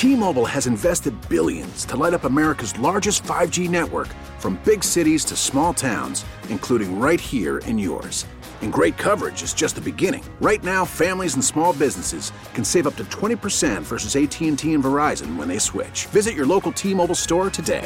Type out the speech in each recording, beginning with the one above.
T-Mobile has invested billions to light up America's largest 5G network, from big cities to small towns, including right here in yours. And great coverage is just the beginning. Right now, families and small businesses can save up to 20% versus AT&T and Verizon when they switch. Visit your local T-Mobile store today.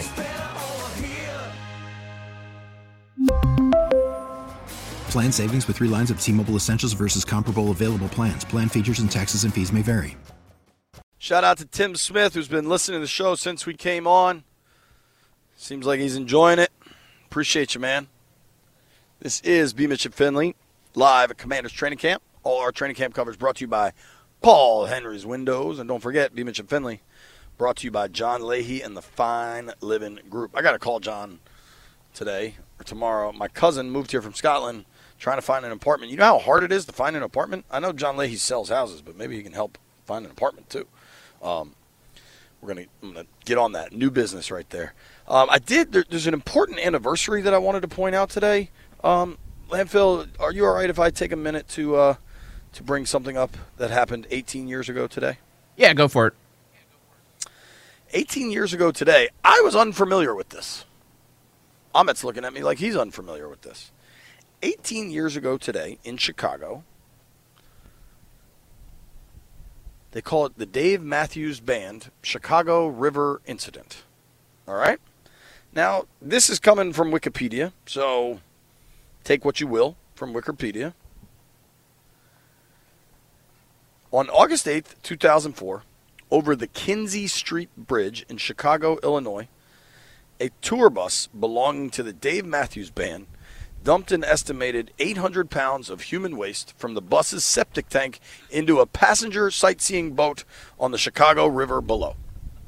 Plan savings with 3 lines of T-Mobile Essentials versus comparable available plans. Plan features and taxes and fees may vary. Shout out to Tim Smith, who's been listening to the show since we came on. Seems like he's enjoying it. Appreciate you, man. This is B. Mitch and Finley, live at Commanders Training Camp. All our training camp coverage brought to you by Paul Henry's Windows. And don't forget, B. Mitch and Finley, brought to you by John Leahy and the Fine Living Group. I got to call John today or tomorrow. My cousin moved here from Scotland trying to find an apartment. You know how hard it is to find an apartment? I know John Leahy sells houses, but maybe he can help find an apartment too. I'm going to get on that. New business right there. There's an important anniversary that I wanted to point out today. Landfill, are you all right if I take a minute to bring something up that happened 18 years ago today? Yeah, go for it. 18 years ago today, I was unfamiliar with this. Ahmet's looking at me like he's unfamiliar with this. 18 years ago today in Chicago, they call it the Dave Matthews Band Chicago River Incident. All right? Now, this is coming from Wikipedia, so take what you will from Wikipedia. On August 8th, 2004, over the Kinzie Street Bridge in Chicago, Illinois, a tour bus belonging to the Dave Matthews Band dumped an estimated 800 pounds of human waste from the bus's septic tank into a passenger sightseeing boat on the Chicago River below.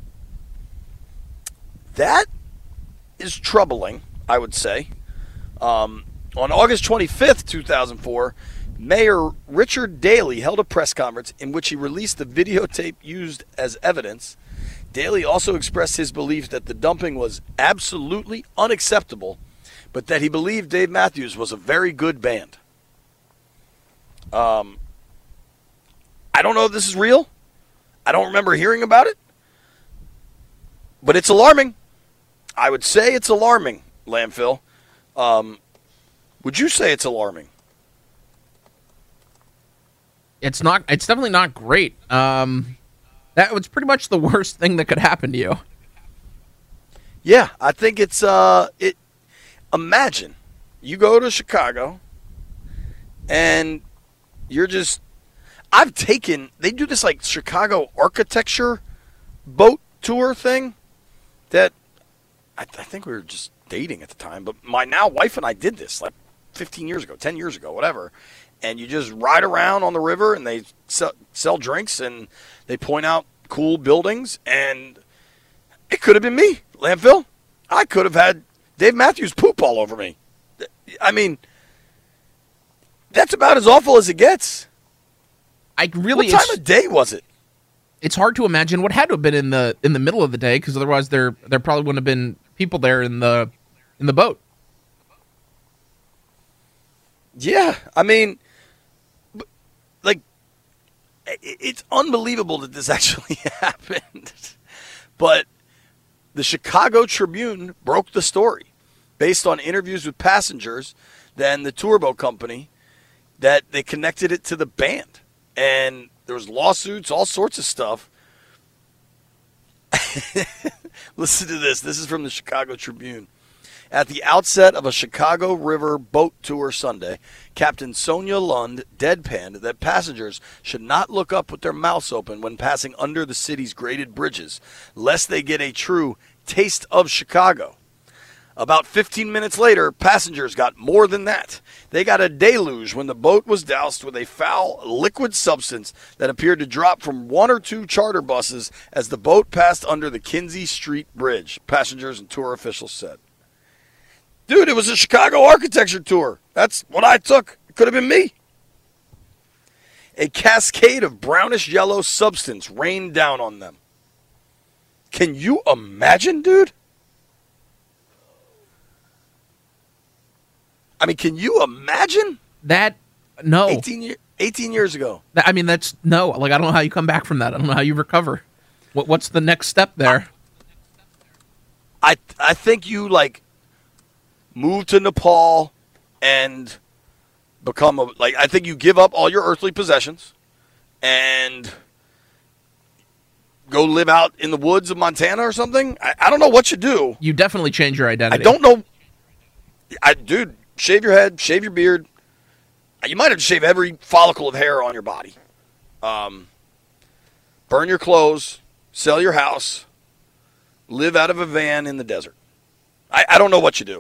That is troubling, I would say. On August 25th, 2004, Mayor Richard Daley held a press conference in which he released the videotape used as evidence. Daley also expressed his belief that the dumping was absolutely unacceptable, but that he believed Dave Matthews was a very good band. I don't know if this is real. I don't remember hearing about it. But it's alarming. I would say it's alarming, Landfill. Would you say it's alarming? It's not. It's definitely not great. That was pretty much the worst thing that could happen to you. Yeah, I think it's imagine you go to Chicago and you're just, they do this like Chicago architecture boat tour thing that I think we were just dating at the time, but my now wife and I did this like 15 years ago, 10 years ago, whatever. And you just ride around on the river and they sell drinks and they point out cool buildings, and it could have been me, Landfill. I could have had Dave Matthews poop all over me. I mean, that's about as awful as it gets. What time of day was it? It's hard to imagine what had to have been in the middle of the day, because otherwise there probably wouldn't have been people there in the boat. Yeah, I mean, like, it's unbelievable that this actually happened. But the Chicago Tribune broke the story based on interviews with passengers, then the tour boat company, that they connected it to the band. And there was lawsuits, all sorts of stuff. Listen to this. This is from the Chicago Tribune. At the outset of a Chicago River boat tour Sunday, Captain Sonia Lund deadpanned that passengers should not look up with their mouths open when passing under the city's graded bridges, lest they get a true taste of Chicago. About 15 minutes later, passengers got more than that. They got a deluge when the boat was doused with a foul liquid substance that appeared to drop from one or two charter buses as the boat passed under the Kinzie Street Bridge, passengers and tour officials said. Dude, it was a Chicago architecture tour. That's what I took. It could have been me. A cascade of brownish yellow substance rained down on them. Can you imagine, dude? I mean, can you imagine? That, no. 18 years ago. I mean, that's, no. Like, I don't know how you come back from that. I don't know how you recover. What's the next step there? I think you move to Nepal and become I think you give up all your earthly possessions and go live out in the woods of Montana or something. I don't know what you do. You definitely change your identity. I don't know. Dude, shave your head, shave your beard. You might have to shave every follicle of hair on your body. Burn your clothes, sell your house, live out of a van in the desert. I don't know what you do.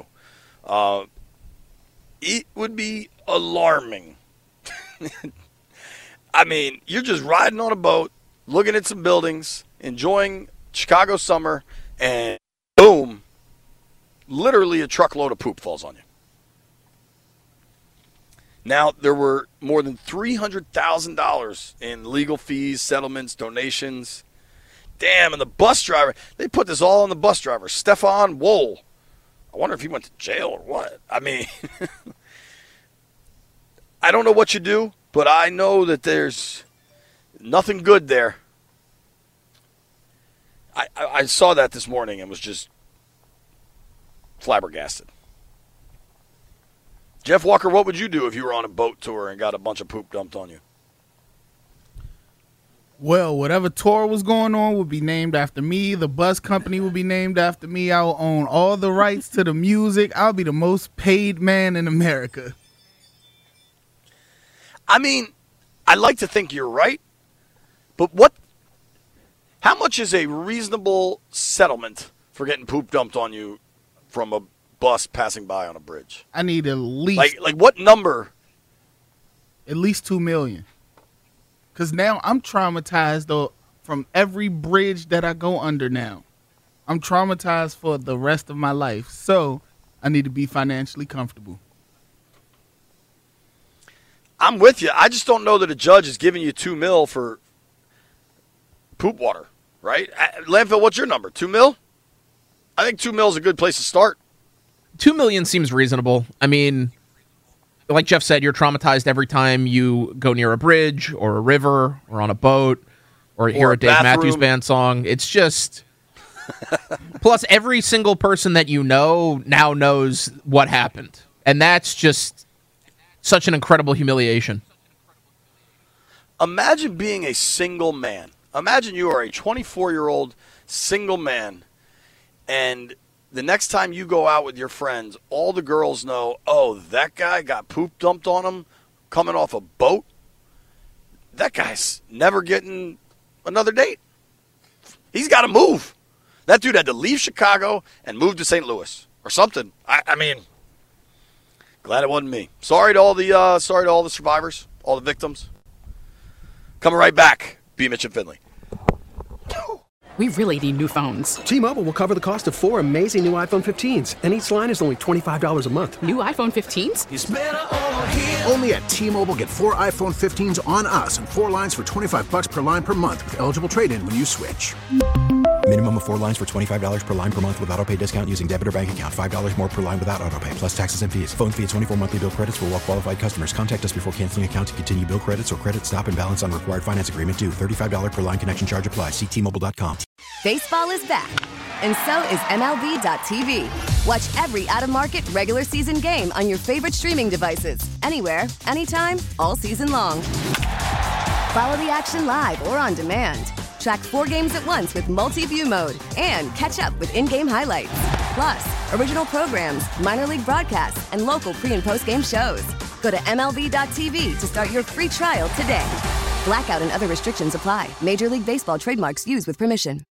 It would be alarming. I mean, you're just riding on a boat, looking at some buildings, enjoying Chicago summer, and boom, literally a truckload of poop falls on you. Now, there were more than $300,000 in legal fees, settlements, donations. Damn, and the bus driver, they put this all on the bus driver, Stefan Wohl. I wonder if he went to jail or what. I mean, I don't know what you do, but I know that there's nothing good there. I saw that this morning and was just flabbergasted. Jeff Walker, what would you do if you were on a boat tour and got a bunch of poop dumped on you? Well, whatever tour was going on would be named after me. The bus company would be named after me. I will own all the rights to the music. I'll be the most paid man in America. I mean, I like to think you're right, but how much is a reasonable settlement for getting poop dumped on you from a bus passing by on a bridge? I need at least like what number? At least $2 million. Because now I'm traumatized though from every bridge that I go under now. I'm traumatized for the rest of my life. So I need to be financially comfortable. I'm with you. I just don't know that a judge is giving you $2 million for poop water, right? Landfill, what's your number? $2 million? I think $2 million is a good place to start. $2 million seems reasonable. I mean, like Jeff said, you're traumatized every time you go near a bridge or a river or on a boat or hear a Dave Matthews Band song. It's just... Plus, every single person that you know now knows what happened. And that's just such an incredible humiliation. Imagine being a single man. Imagine you are a 24-year-old single man, and the next time you go out with your friends, all the girls know, oh, that guy got poop dumped on him coming off a boat. That guy's never getting another date. He's got to move. That dude had to leave Chicago and move to St. Louis or something. I mean, glad it wasn't me. Sorry to all the survivors, all the victims. Coming right back. B. Mitch and Finley. We really need new phones. T-Mobile will cover the cost of 4 amazing new iPhone 15s, and each line is only $25 a month. New iPhone 15s? It's better over here. Only at T-Mobile, get 4 iPhone 15s on us and 4 lines for $25 per line per month with eligible trade-in when you switch. Minimum of 4 lines for $25 per line per month with autopay discount using debit or bank account. $5 more per line without autopay, plus taxes and fees. Phone fee at 24 monthly bill credits for well-qualified customers. Contact us before canceling account to continue bill credits or credit stop and balance on required finance agreement due. $35 per line connection charge applies. See T-Mobile.com. Baseball is back, and so is MLB.tv. Watch every out-of-market regular season game on your favorite streaming devices. Anywhere, anytime, all season long. Follow the action live or on demand. Track 4 games at once with multi-view mode and catch up with in-game highlights. Plus, original programs, minor league broadcasts, and local pre- and post-game shows. Go to MLB.tv to start your free trial today. Blackout and other restrictions apply. Major League Baseball trademarks used with permission.